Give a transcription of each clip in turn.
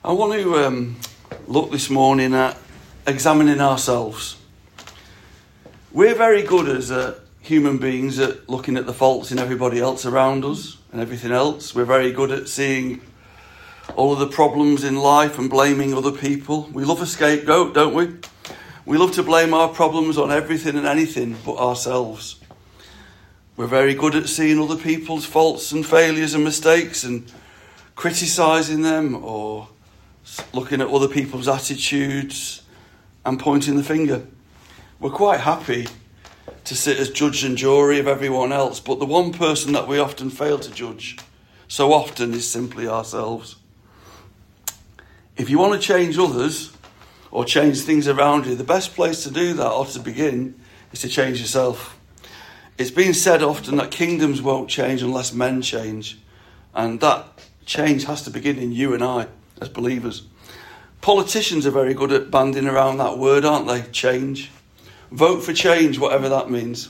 I want to look this morning at examining ourselves. We're very good as human beings at looking at the faults in everybody else around us and everything else. We're very good at seeing all of the problems in life and blaming other people. We love a scapegoat, don't we? We love to blame our problems on everything and anything but ourselves. We're very good at seeing other people's faults and failures and mistakes and criticising them, or looking at other people's attitudes and pointing the finger. We're quite happy to sit as judge and jury of everyone else, but the one person that we often fail to judge so often is simply ourselves. If you want to change others or change things around you, the best place to do that, or to begin, is to change yourself. It's been said often that kingdoms won't change unless men change, and that change has to begin in you and I as believers. Politicians are very good at banding around that word, aren't they? Change. Vote for change, whatever that means.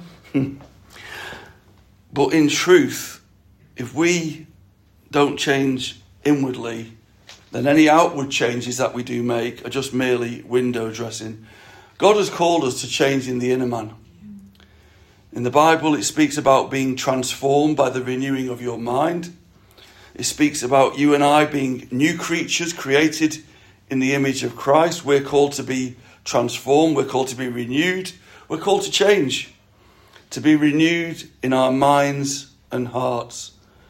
But in truth, if we don't change inwardly, then any outward changes that we do make are just merely window dressing. God has called us to changing the inner man. In the Bible, it speaks about being transformed by the renewing of your mind. It speaks about you and I being new creatures created in the image of Christ. We're called to be transformed. We're called to be renewed. We're called to change, to be renewed in our minds and hearts.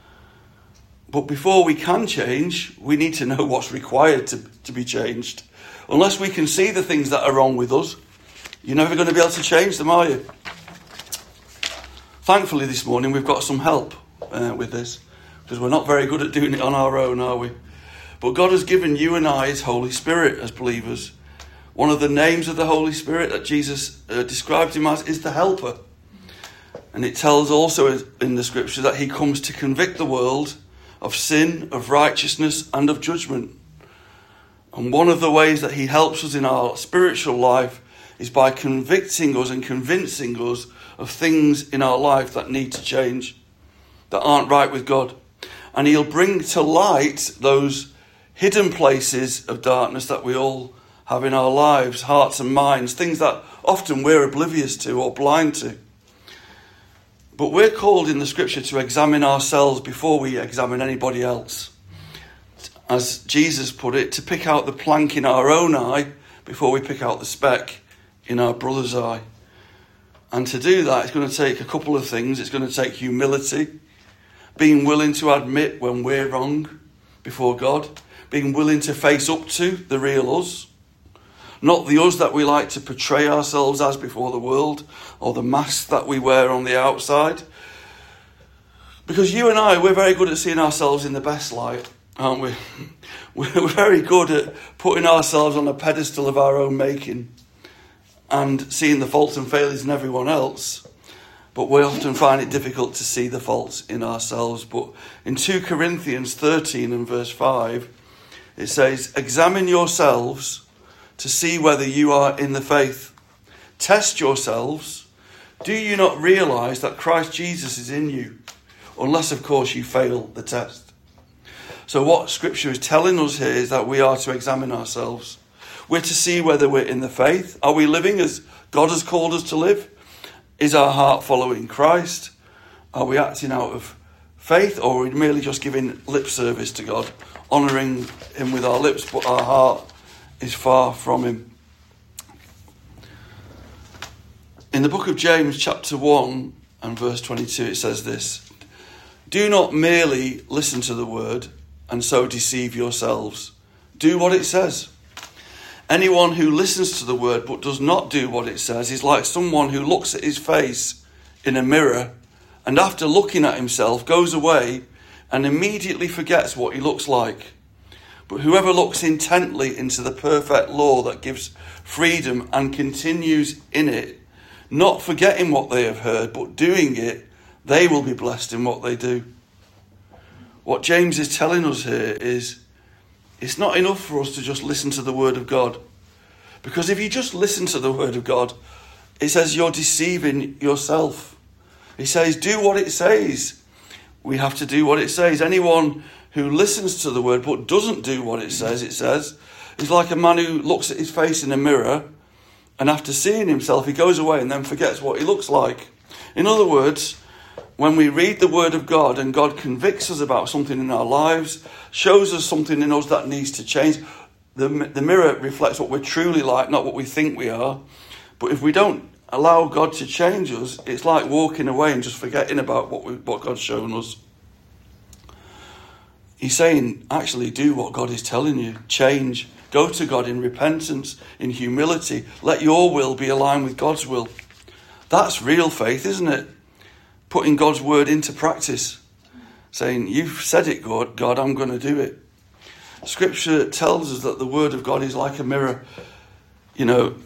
But before we can change, we need to know what's required to be changed. Unless we can see the things that are wrong with us, you're never going to be able to change them, are you? Thankfully, this morning we've got some help with this, because we're not very good at doing it on our own, are we? But God has given you and I His Holy Spirit as believers. One of the names of the Holy Spirit that Jesus described Him as is the Helper. And it tells also in the Scripture that He comes to convict the world of sin, of righteousness, and of judgment. And one of the ways that He helps us in our spiritual life is by convicting us and convincing us of things in our life that need to change, that aren't right with God. And He'll bring to light those hidden places of darkness that we all have in our lives, hearts and minds, things that often we're oblivious to or blind to. But we're called in the Scripture to examine ourselves before we examine anybody else. As Jesus put it, to pick out the plank in our own eye before we pick out the speck in our brother's eye. And to do that, it's going to take a couple of things. It's going to take humility, being willing to admit when we're wrong before God, being willing to face up to the real us, not the us that we like to portray ourselves as before the world, or the mask that we wear on the outside. Because you and I, we're very good at seeing ourselves in the best light, aren't we? We're very good at putting ourselves on a pedestal of our own making and seeing the faults and failures in everyone else. But we often find it difficult to see the faults in ourselves. But in 2 Corinthians 13 and verse 5, it says, "Examine yourselves to see whether you are in the faith. Test yourselves. Do you not realise that Christ Jesus is in you? Unless, of course, you fail the test." So what Scripture is telling us here is that we are to examine ourselves. We're to see whether we're in the faith. Are we living as God has called us to live? Is our heart following Christ? Are we acting out of faith, or are we merely just giving lip service to God, honouring Him with our lips, but our heart is far from Him? In the book of James, chapter 1 and verse 22, it says this: "Do not merely listen to the word and so deceive yourselves. Do what it says. Anyone who listens to the word but does not do what it says is like someone who looks at his face in a mirror and after looking at himself goes away and immediately forgets what he looks like. But whoever looks intently into the perfect law that gives freedom and continues in it, not forgetting what they have heard but doing it, they will be blessed in what they do." What James is telling us here is it's not enough for us to just listen to the word of God. Because if you just listen to the word of God, it says you're deceiving yourself. He says, do what it says. We have to do what it says. Anyone who listens to the word but doesn't do what it says, is like a man who looks at his face in a mirror and after seeing himself, he goes away and then forgets what he looks like. In other words, when we read the word of God and God convicts us about something in our lives, shows us something in us that needs to change, the mirror reflects what we're truly like, not what we think we are. But if we don't allow God to change us, it's like walking away and just forgetting about what God's shown us. He's saying, actually do what God is telling you. Change. Go to God in repentance, in humility. Let your will be aligned with God's will. That's real faith, isn't it? Putting God's word into practice. Saying, you've said it, God, I'm going to do it. Scripture tells us that the word of God is like a mirror. You know,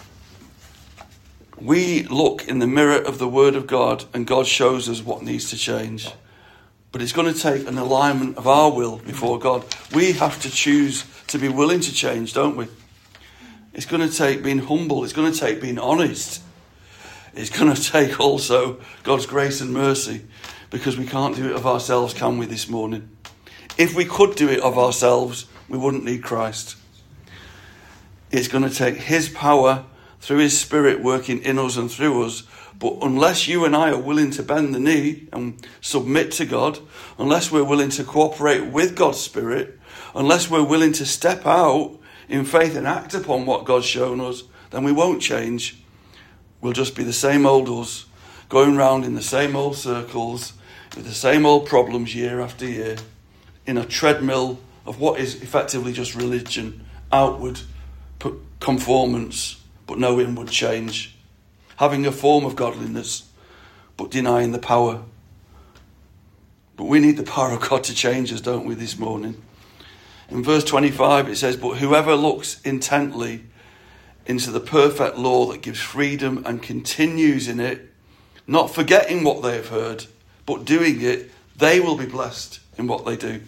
we look in the mirror of the word of God and God shows us what needs to change. But it's going to take an alignment of our will before God. We have to choose to be willing to change, don't we? It's going to take being humble. It's going to take being honest. It's going to take also God's grace and mercy, because we can't do it of ourselves, can we, this morning? If we could do it of ourselves, we wouldn't need Christ. It's going to take his power through his Spirit working in us and through us. But unless you and I are willing to bend the knee and submit to God, unless we're willing to cooperate with God's Spirit, unless we're willing to step out in faith and act upon what God's shown us, then we won't change. We'll just be the same old us, going round in the same old circles, with the same old problems year after year, in a treadmill of what is effectively just religion, outward conformance, but no inward change. Having a form of godliness, but denying the power. But we need the power of God to change us, don't we, this morning? In verse 25 it says, but whoever looks intently into the perfect law that gives freedom and continues in it, not forgetting what they have heard, but doing it, they will be blessed in what they do.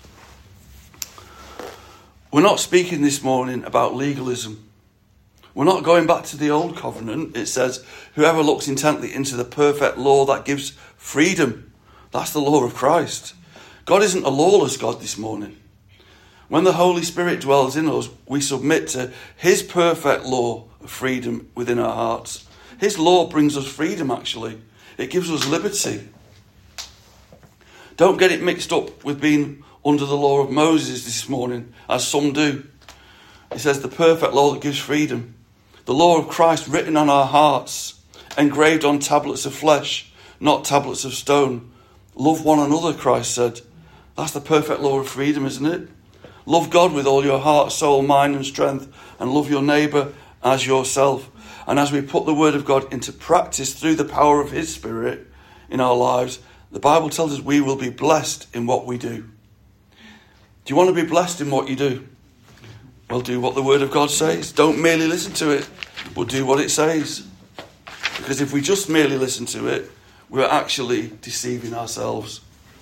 We're not speaking this morning about legalism. We're not going back to the old covenant. It says, whoever looks intently into the perfect law that gives freedom. That's the law of Christ. God isn't a lawless God this morning. When the Holy Spirit dwells in us, we submit to his perfect law of freedom within our hearts. His law brings us freedom, actually. It gives us liberty. Don't get it mixed up with being under the law of Moses this morning, as some do. It says the perfect law that gives freedom. The law of Christ written on our hearts, engraved on tablets of flesh, not tablets of stone. Love one another, Christ said. That's the perfect law of freedom, isn't it? Love God with all your heart, soul, mind and strength, and love your neighbour as yourself. And as we put the word of God into practice through the power of his Spirit in our lives, the Bible tells us we will be blessed in what we do. Do you want to be blessed in what you do? Well, do what the word of God says. Don't merely listen to it, but do what it says. Because if we just merely listen to it, we're actually deceiving ourselves.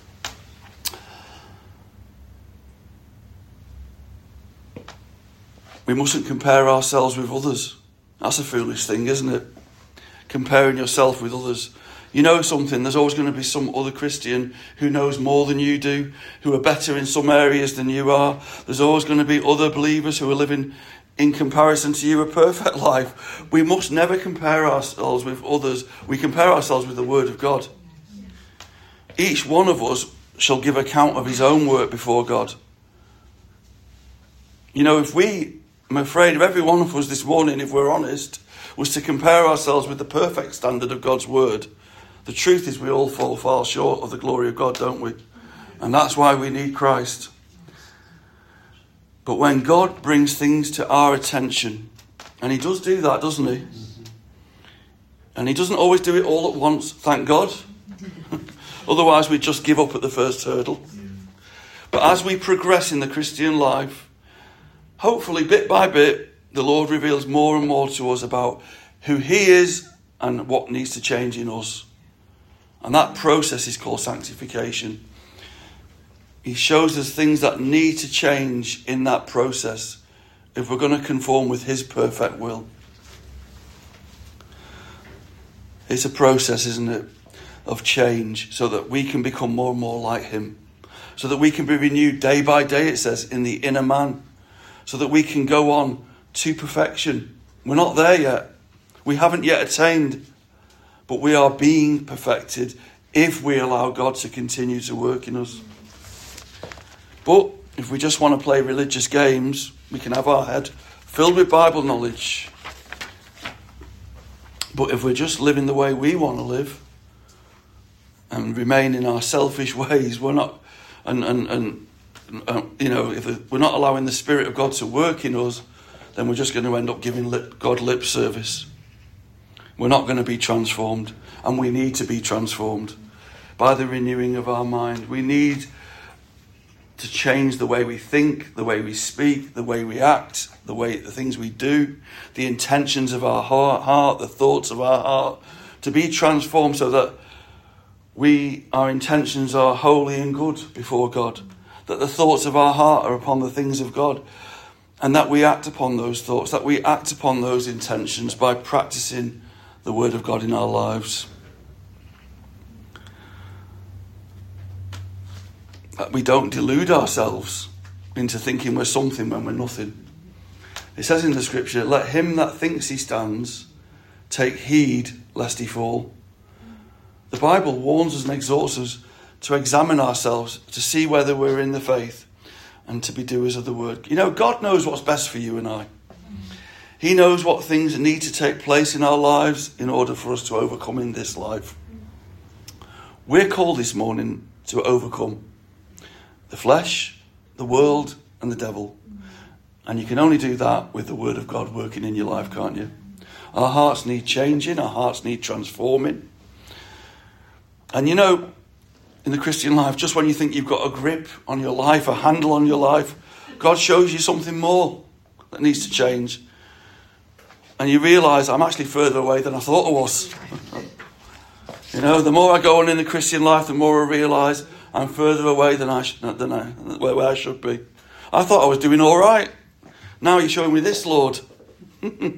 We mustn't compare ourselves with others. That's a foolish thing, isn't it? Comparing yourself with others. You know something, there's always going to be some other Christian who knows more than you do, who are better in some areas than you are. There's always going to be other believers who are living in comparison to you a perfect life. We must never compare ourselves with others. We compare ourselves with the word of God. Each one of us shall give account of his own work before God. You know, I'm afraid of every one of us this morning, if we're honest, was to compare ourselves with the perfect standard of God's word. The truth is we all fall far short of the glory of God, don't we? And that's why we need Christ. But when God brings things to our attention, and he does do that, doesn't he? And he doesn't always do it all at once, thank God. Otherwise we'd just give up at the first hurdle. But as we progress in the Christian life, hopefully bit by bit, the Lord reveals more and more to us about who he is and what needs to change in us. And that process is called sanctification. He shows us things that need to change in that process if we're going to conform with his perfect will. It's a process, isn't it, of change so that we can become more and more like him. so that we can be renewed day by day, it says, in the inner man, so that we can go on to perfection. We're not there yet. We haven't yet attained, but we are being perfected if we allow God to continue to work in us. But if we just want to play religious games, we can have our head filled with Bible knowledge. But if we're just living the way we want to live and remain in our selfish ways, we're not, if we're not allowing the Spirit of God to work in us, then we're just going to end up giving God lip service. We're not going to be transformed, and we need to be transformed by the renewing of our mind. We need to change the way we think, the way we speak, the way we act, the things we do, the intentions of our heart, the thoughts of our heart, to be transformed so that our intentions are holy and good before God, that the thoughts of our heart are upon the things of God, and that we act upon those thoughts, that we act upon those intentions by practicing the Word of God in our lives. That we don't delude ourselves into thinking we're something when we're nothing. It says in the scripture, let him that thinks he stands take heed lest he fall. The Bible warns us and exhorts us to examine ourselves, to see whether we're in the faith, and to be doers of the word. You know, God knows what's best for you and I. He knows what things need to take place in our lives in order for us to overcome in this life. We're called this morning to overcome the flesh, the world, and the devil. And you can only do that with the Word of God working in your life, can't you? Our hearts need changing. Our hearts need transforming. And you know, in the Christian life, just when you think you've got a grip on your life, a handle on your life, God shows you something more that needs to change. And you realise, I'm actually further away than I thought I was. You know, the more I go on in the Christian life, the more I realise I'm further away than where I should be. I thought I was doing all right. Now you're showing me this, Lord. I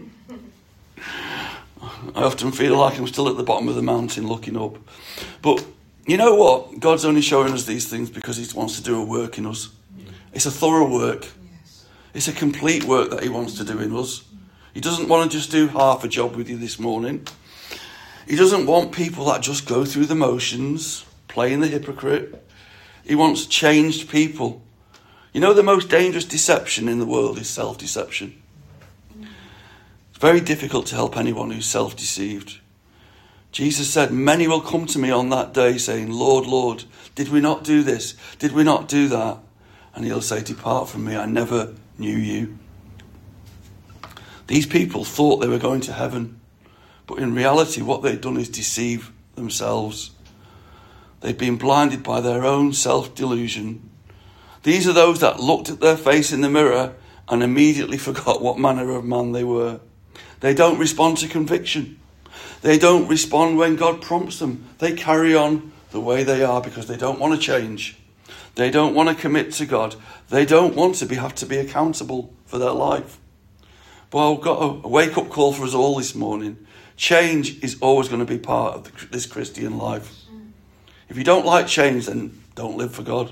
often feel like I'm still at the bottom of the mountain looking up. But you know what? God's only showing us these things because he wants to do a work in us. It's a thorough work. It's a complete work that he wants to do in us. He doesn't want to just do half a job with you this morning. He doesn't want people that just go through the motions, playing the hypocrite. He wants changed people. You know, the most dangerous deception in the world is self-deception. It's very difficult to help anyone who's self-deceived. Jesus said, many will come to me on that day saying, Lord, Lord, did we not do this? Did we not do that? And he'll say, depart from me, I never knew you. These people thought they were going to heaven, but in reality what they'd done is deceive themselves. They'd been blinded by their own self-delusion. These are those that looked at their face in the mirror and immediately forgot what manner of man they were. They don't respond to conviction. They don't respond when God prompts them. They carry on the way they are because they don't want to change. They don't want to commit to God. They don't want to have to be accountable for their life. But I've got a wake-up call for us all this morning. Change is always going to be part of this Christian life. If you don't like change, then don't live for God.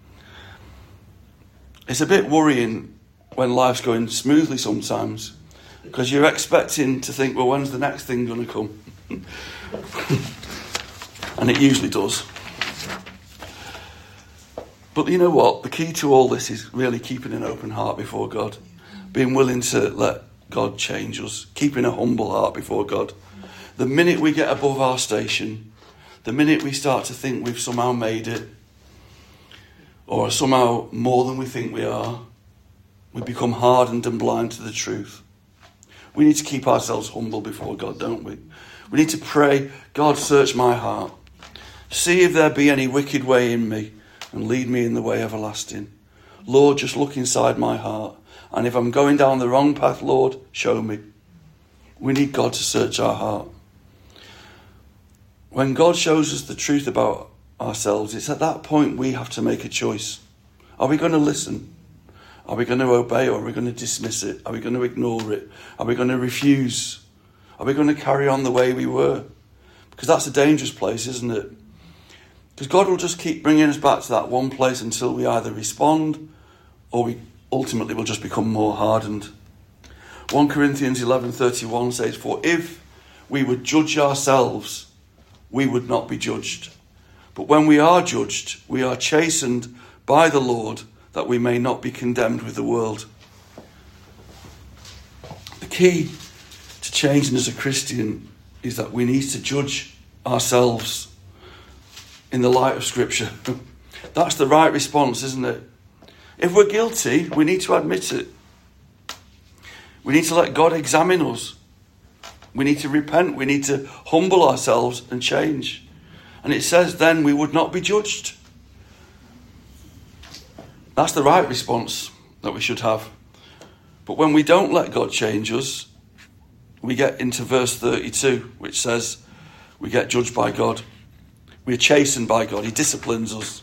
It's a bit worrying when life's going smoothly sometimes, because you're expecting to think, well, when's the next thing going to come? And it usually does. But you know what? The key to all this is really keeping an open heart before God, being willing to let God change us, keeping a humble heart before God. The minute we get above our station, the minute we start to think we've somehow made it, or somehow more than we think we are, we become hardened and blind to the truth. We need to keep ourselves humble before God, don't we? We need to pray, God, search my heart. See if there be any wicked way in me and lead me in the way everlasting. Lord, just look inside my heart. And if I'm going down the wrong path, Lord, show me. We need God to search our heart. When God shows us the truth about ourselves, it's at that point we have to make a choice. Are we going to listen? Are we going to obey, or are we going to dismiss it? Are we going to ignore it? Are we going to refuse? Are we going to carry on the way we were? Because that's a dangerous place, isn't it? Because God will just keep bringing us back to that one place until we either respond or we ultimately will just become more hardened. 1 Corinthians 11:31 says, "For if we would judge ourselves, we would not be judged. But when we are judged, we are chastened by the Lord, that we may not be condemned with the world." The key to changing as a Christian is that we need to judge ourselves in the light of Scripture. That's the right response, isn't it? If we're guilty, we need to admit it. We need to let God examine us. We need to repent. We need to humble ourselves and change. And it says then we would not be judged. That's the right response that we should have. But when we don't let God change us, we get into verse 32, which says we get judged by God. We're chastened by God. He disciplines us.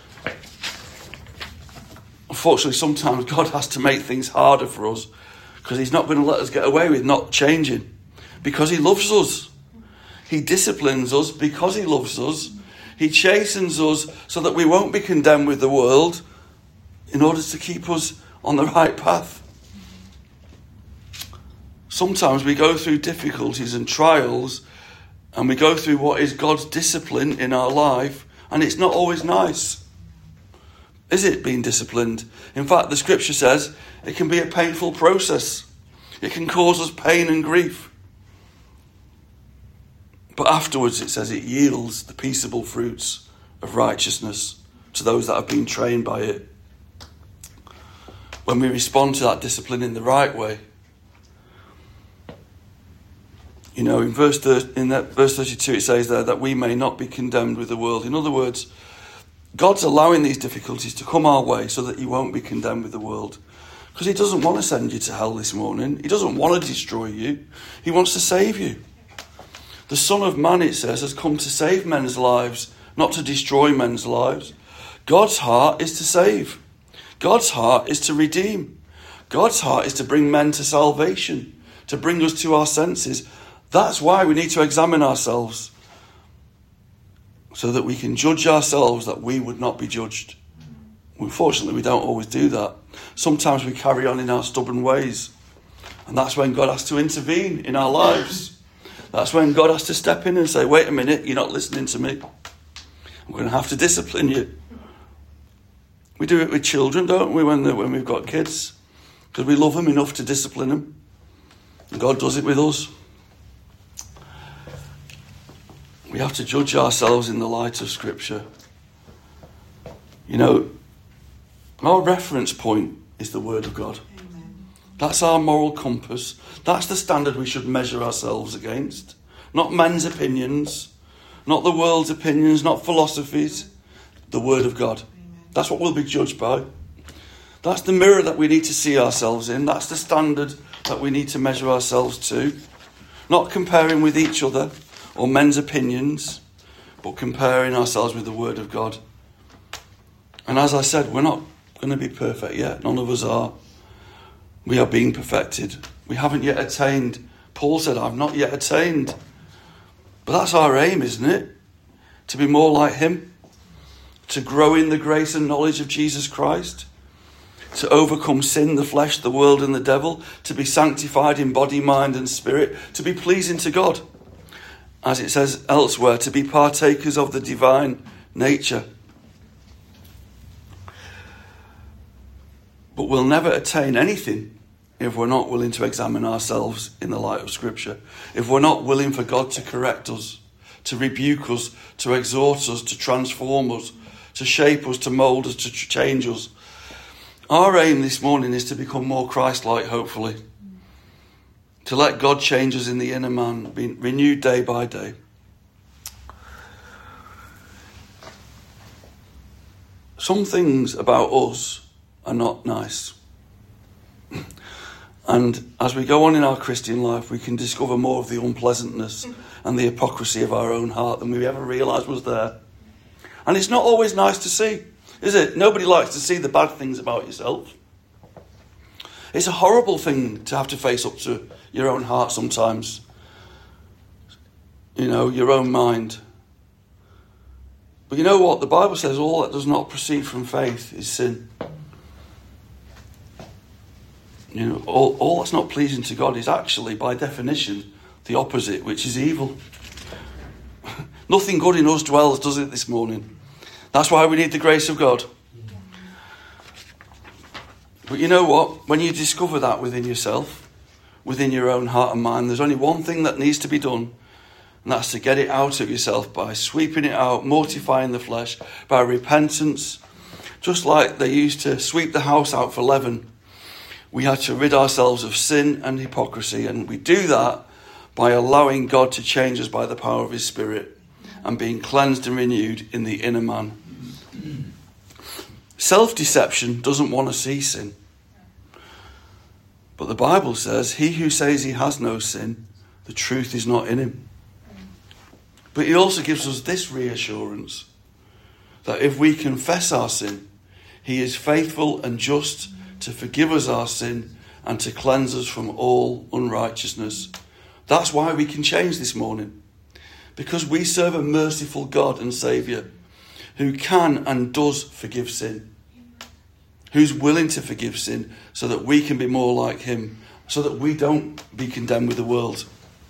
Unfortunately, sometimes God has to make things harder for us because he's not going to let us get away with not changing because he loves us. He disciplines us because he loves us. He chastens us so that we won't be condemned with the world in order to keep us on the right path. Sometimes we go through difficulties and trials and we go through what is God's discipline in our life, and it's not always nice. Is it, being disciplined? In fact, the Scripture says it can be a painful process. It can cause us pain and grief. But afterwards, it says it yields the peaceable fruits of righteousness to those that have been trained by it. When we respond to that discipline in the right way. You know, in verse 32 it says there that we may not be condemned with the world. In other words, God's allowing these difficulties to come our way so that you won't be condemned with the world. Because he doesn't want to send you to hell this morning. He doesn't want to destroy you. He wants to save you. The Son of Man, it says, has come to save men's lives, not to destroy men's lives. God's heart is to save. God's heart is to redeem. God's heart is to bring men to salvation, to bring us to our senses. That's why we need to examine ourselves, so that we can judge ourselves that we would not be judged. Unfortunately, we don't always do that. Sometimes we carry on in our stubborn ways. And that's when God has to intervene in our lives. That's when God has to step in and say, wait a minute, you're not listening to me. I'm going to have to discipline you. We do it with children, don't we, when we've got kids? Because we love them enough to discipline them. And God does it with us. We have to judge ourselves in the light of Scripture. You know, our reference point is the Word of God. Amen. That's our moral compass. That's the standard we should measure ourselves against. Not men's opinions, not the world's opinions, not philosophies. The Word of God. Amen. That's what we'll be judged by. That's the mirror that we need to see ourselves in. That's the standard that we need to measure ourselves to. Not comparing with each other or men's opinions, but comparing ourselves with the Word of God. And as I said, we're not going to be perfect yet. None of us are. We are being perfected. We haven't yet attained. Paul said, I've not yet attained. But that's our aim, isn't it? To be more like him. To grow in the grace and knowledge of Jesus Christ. To overcome sin, the flesh, the world and the devil. To be sanctified in body, mind and spirit. To be pleasing to God. As it says elsewhere, to be partakers of the divine nature. But we'll never attain anything if we're not willing to examine ourselves in the light of Scripture. If we're not willing for God to correct us, to rebuke us, to exhort us, to transform us, to shape us, to mould us, to change us. Our aim this morning is to become more Christ-like, hopefully. To let God change us in the inner man, being renewed day by day. Some things about us are not nice. And as we go on in our Christian life, we can discover more of the unpleasantness and the hypocrisy of our own heart than we ever realised was there. And it's not always nice to see, is it? Nobody likes to see the bad things about yourself. It's a horrible thing to have to face up to your own heart sometimes. You know, your own mind. But you know what? The Bible says all that does not proceed from faith is sin. You know, all that's not pleasing to God is actually, by definition, the opposite, which is evil. Nothing good in us dwells, does it, this morning? That's why we need the grace of God. But you know what? When you discover that within yourself, within your own heart and mind, there's only one thing that needs to be done, and that's to get it out of yourself by sweeping it out, mortifying the flesh, by repentance. Just like they used to sweep the house out for leaven, we had to rid ourselves of sin and hypocrisy, and we do that by allowing God to change us by the power of his Spirit and being cleansed and renewed in the inner man. Self-deception doesn't want to see sin. But the Bible says, he who says he has no sin, the truth is not in him. But he also gives us this reassurance, that if we confess our sin, he is faithful and just to forgive us our sin and to cleanse us from all unrighteousness. That's why we can change this morning. Because we serve a merciful God and Saviour who can and does forgive sin. Who's willing to forgive sin so that we can be more like him, so that we don't be condemned with the world.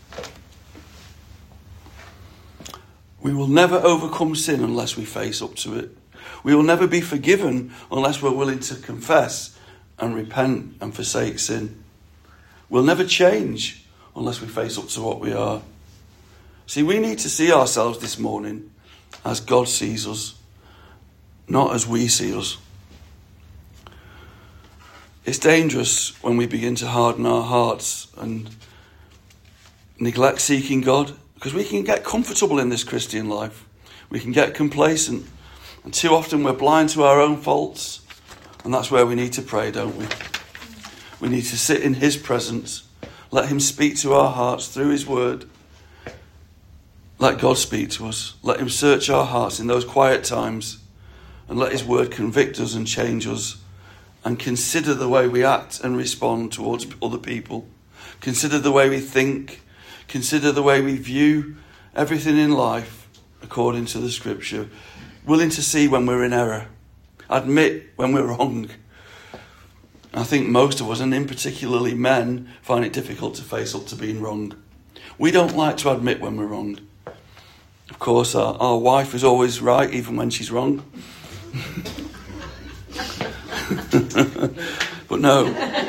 We will never overcome sin unless we face up to it. We will never be forgiven unless we're willing to confess and repent and forsake sin. We'll never change unless we face up to what we are. See, we need to see ourselves this morning as God sees us, not as we see us. It's dangerous when we begin to harden our hearts and neglect seeking God, because we can get comfortable in this Christian life. We can get complacent, and too often we're blind to our own faults, and that's where we need to pray, don't we? We need to sit in his presence, let him speak to our hearts through his word. Let God speak to us. Let him search our hearts in those quiet times, and let his word convict us and change us. And consider the way we act and respond towards other people. Consider the way we think. Consider the way we view everything in life according to the scripture. Willing to see when we're in error. Admit when we're wrong. I think most of us, and in particularly men, find it difficult to face up to being wrong. We don't like to admit when we're wrong. Of course, our wife is always right, even when she's wrong. But no.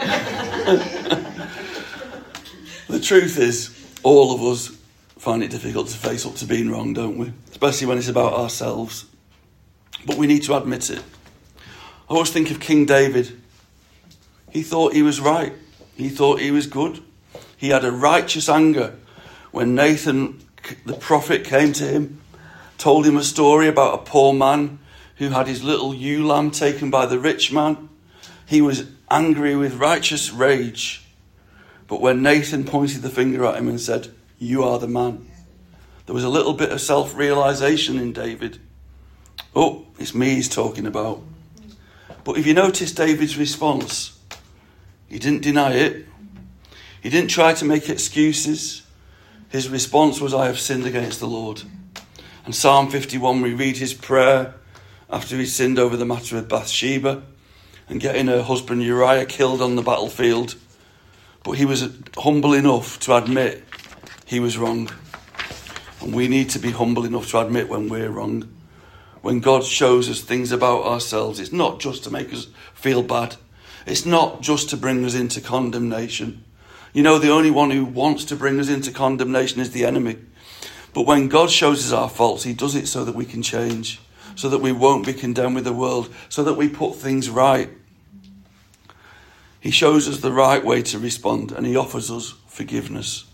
The truth is, all of us find it difficult to face up to being wrong, don't we? Especially when it's about ourselves. But we need to admit it. I always think of King David. He thought he was right. He thought he was good. He had a righteous anger when Nathan, the prophet, came to him, told him a story about a poor man who had his little ewe lamb taken by the rich man. He was angry with righteous rage. But when Nathan pointed the finger at him and said, "You are the man," there was a little bit of self-realization in David. Oh, it's me he's talking about. But if you notice David's response, he didn't deny it. He didn't try to make excuses. His response was, "I have sinned against the Lord." And Psalm 51, we read his prayer after he sinned over the matter of Bathsheba and getting her husband Uriah killed on the battlefield. But he was humble enough to admit he was wrong. And we need to be humble enough to admit when we're wrong. When God shows us things about ourselves, it's not just to make us feel bad. It's not just to bring us into condemnation. You know, the only one who wants to bring us into condemnation is the enemy. But when God shows us our faults, he does it so that we can change, so that we won't be condemned with the world, so that we put things right. He shows us the right way to respond, and he offers us forgiveness.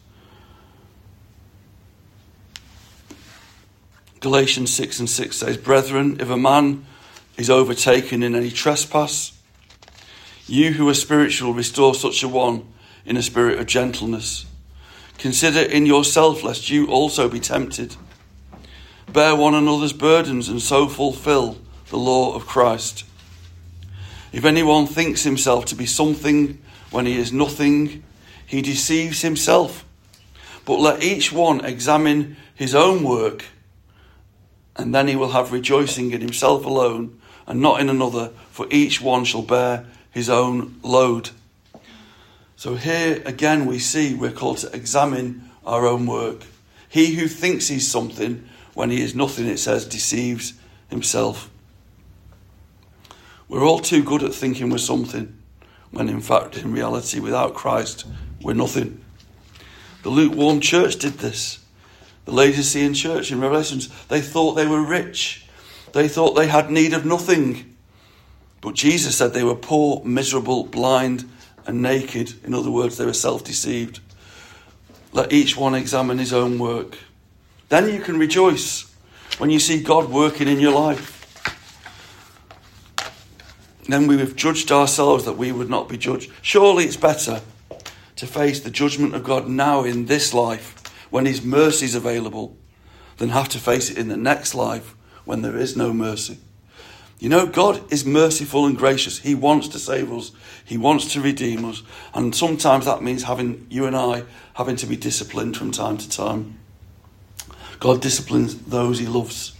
Galatians 6:6 says, "Brethren, if a man is overtaken in any trespass, you who are spiritual restore such a one in a spirit of gentleness. Consider in yourself lest you also be tempted. Bear one another's burdens and so fulfill the law of Christ. If anyone thinks himself to be something when he is nothing, he deceives himself. But let each one examine his own work, And then he will have rejoicing in himself alone and not in another, for each one shall bear his own load. So here again we see we're called to examine our own work. He who thinks he's something when he is nothing, it says, deceives himself. We're all too good at thinking we're something, when in fact, in reality, without Christ, we're nothing. The lukewarm church did this. The Laodicean church in Revelations, they thought they were rich. They thought they had need of nothing. But Jesus said they were poor, miserable, blind, and naked. In other words, they were self-deceived. Let each one examine his own work. Then you can rejoice when you see God working in your life. Then we have judged ourselves that we would not be judged. Surely it's better to face the judgment of God now in this life, when his mercy is available, than have to face it in the next life when there is no mercy. You know, God is merciful and gracious. He wants to save us. He wants to redeem us. And sometimes that means you and I having to be disciplined from time to time. God disciplines those he loves.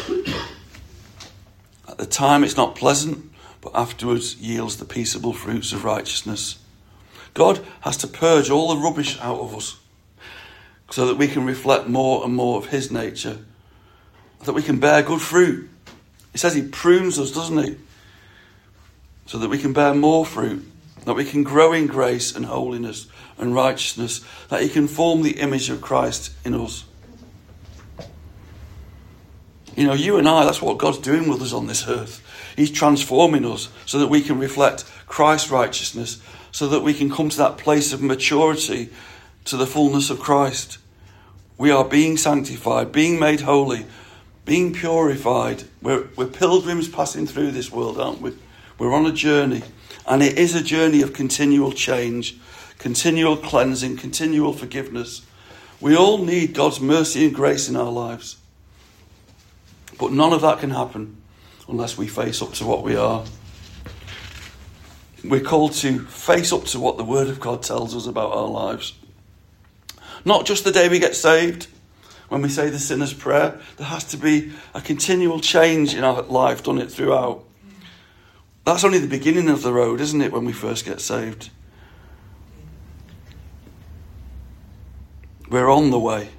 At the time it's not pleasant, but afterwards yields the peaceable fruits of righteousness. God has to purge all the rubbish out of us so that we can reflect more and more of his nature, that we can bear good fruit. He says he prunes us, doesn't he? So that we can bear more fruit, that we can grow in grace and holiness and righteousness, that he can form the image of Christ in us. You know, you and I, that's what God's doing with us on this earth. He's transforming us so that we can reflect Christ's righteousness, so that we can come to that place of maturity, to the fullness of Christ. We are being sanctified, being made holy, being purified. We're pilgrims passing through this world, aren't we? We're on a journey, and it is a journey of continual change, continual cleansing, continual forgiveness. We all need God's mercy and grace in our lives. But none of that can happen unless we face up to what we are. We're called to face up to what the Word of God tells us about our lives. Not just the day we get saved, when we say the sinner's prayer. There has to be a continual change in our life, done it throughout. That's only the beginning of the road, isn't it, when we first get saved? We're on the way.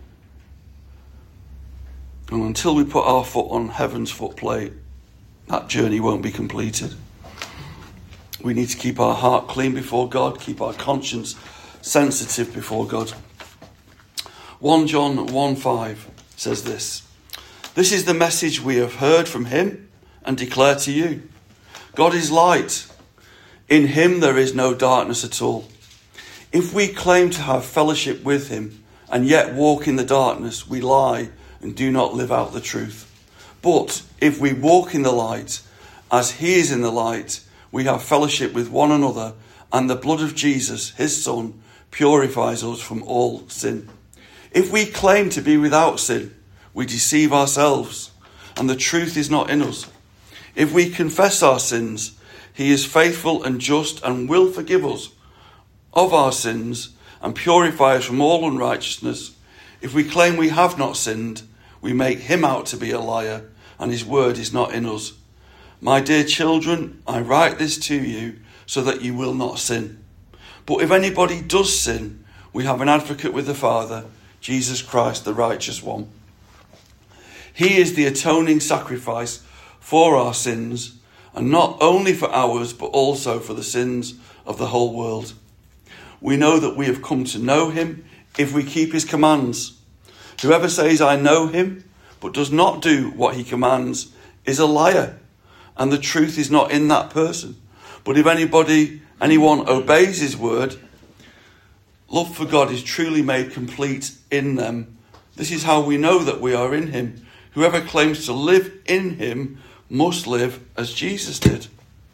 And until we put our foot on heaven's footplate, that journey won't be completed. We need to keep our heart clean before God, keep our conscience sensitive before God. 1 John 1:5 says this: "This is the message we have heard from him and declare to you. God is light. In him there is no darkness at all. If we claim to have fellowship with him and yet walk in the darkness, we lie and do not live out the truth. But if we walk in the light, as he is in the light, we have fellowship with one another, and the blood of Jesus, his Son, purifies us from all sin. If we claim to be without sin, we deceive ourselves, and the truth is not in us. If we confess our sins, he is faithful and just and will forgive us of our sins and purify us from all unrighteousness. If we claim we have not sinned, we make him out to be a liar, and his word is not in us. My dear children, I write this to you so that you will not sin. But if anybody does sin, we have an advocate with the Father, Jesus Christ, the righteous one. He is the atoning sacrifice for our sins, and not only for ours, but also for the sins of the whole world. We know that we have come to know him if we keep his commands. Whoever says, I know him, but does not do what he commands, is a liar, and the truth is not in that person. But if anyone obeys his word, love for God is truly made complete in them. This is how we know that we are in him. Whoever claims to live in him must live as Jesus did."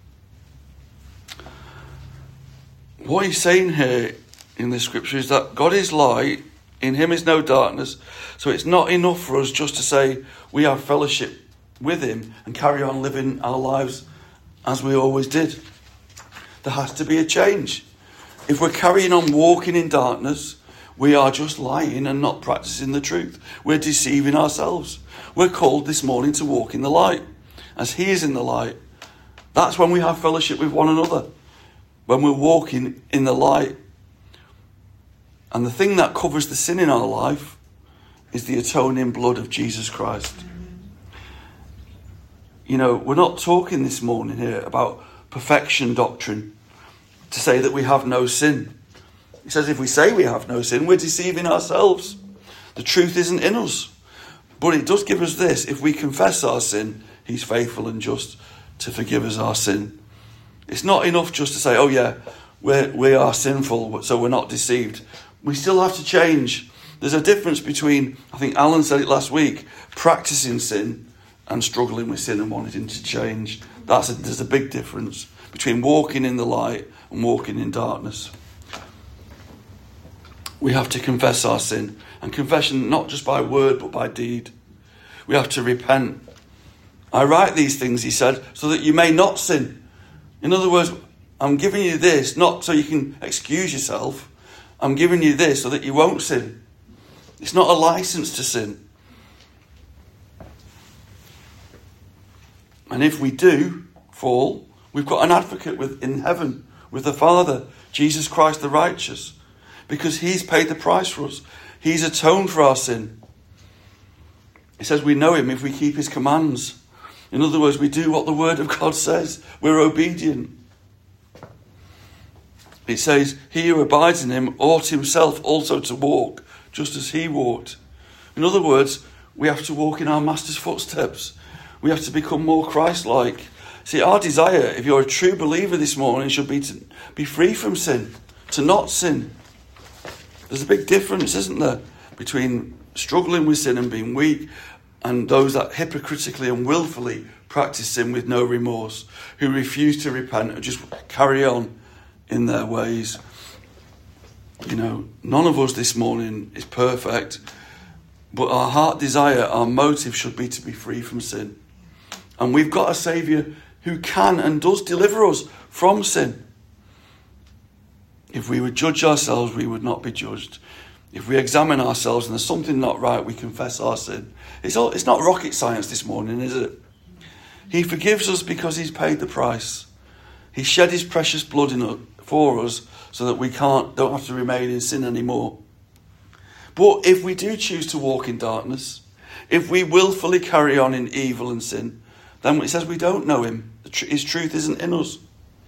What he's saying here in this scripture is that God is light, in him is no darkness. So it's not enough for us just to say we have fellowship with him and carry on living our lives as we always did. There has to be a change. If we're carrying on walking in darkness, we are just lying and not practicing the truth. We're deceiving ourselves. We're called this morning to walk in the light, as he is in the light. That's when we have fellowship with one another, when we're walking in the light. And the thing that covers the sin in our life is the atoning blood of Jesus Christ. You know, we're not talking this morning here about perfection doctrine to say that we have no sin. He says if we say we have no sin, we're deceiving ourselves. The truth isn't in us. But it does give us this: if we confess our sin, he's faithful and just to forgive us our sin. It's not enough just to say, oh yeah, we are sinful, so we're not deceived. We still have to change. There's a difference between, I think Alan said it last week, practicing sin and struggling with sin and wanting to change. There's a big difference between walking in the light and walking in darkness. We have to confess our sin, and confession not just by word but by deed. We have to repent. I write these things, he said, so that you may not sin. In other words, I'm giving you this not so you can excuse yourself. I'm giving you this so that you won't sin. It's not a license to sin. And if we do fall, we've got an advocate in heaven with the Father, Jesus Christ the righteous, because he's paid the price for us. He's atoned for our sin. It says we know him if we keep his commands. In other words, we do what the word of God says. We're obedient. It says, he who abides in him ought himself also to walk, just as he walked. In other words, we have to walk in our master's footsteps. We have to become more Christ-like. See, our desire, if you're a true believer this morning, should be to be free from sin, to not sin. There's a big difference, isn't there, between struggling with sin and being weak, and those that hypocritically and willfully practice sin with no remorse, who refuse to repent and just carry on in their ways. You know, none of us this morning is perfect, but our heart desire, our motive should be to be free from sin. And we've got a Saviour who can and does deliver us from sin. If we would judge ourselves, we would not be judged. If we examine ourselves and there's something not right, we confess our sin. It's not rocket science this morning, is it? He forgives us because he's paid the price. He shed his precious blood for us so that we don't have to remain in sin anymore. But if we do choose to walk in darkness, if we willfully carry on in evil and sin, then it says we don't know him. His truth isn't in us.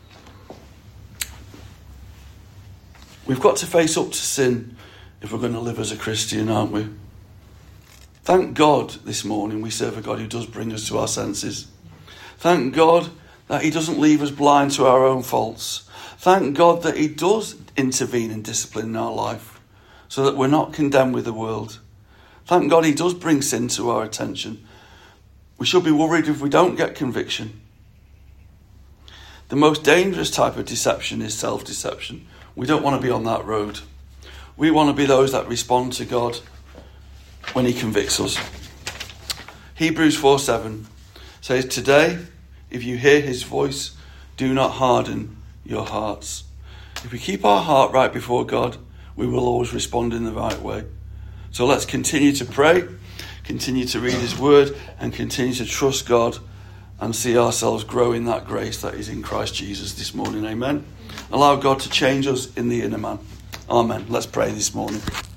We've got to face up to sin if we're going to live as a Christian, aren't we? Thank God this morning we serve a God who does bring us to our senses. Thank God that he doesn't leave us blind to our own faults. Thank God that he does intervene and discipline in our life so that we're not condemned with the world. Thank God he does bring sin to our attention. We should be worried if we don't get conviction. The most dangerous type of deception is self-deception. We don't want to be on that road. We want to be those that respond to God when he convicts us. Hebrews 4:7 says, today, if you hear his voice, do not harden your hearts. If we keep our heart right before God, we will always respond in the right way. So let's continue to pray, continue to read his word, and continue to trust God and see ourselves grow in that grace that is in Christ Jesus this morning. Amen. Allow God to change us in the inner man. Amen. Let's pray this morning.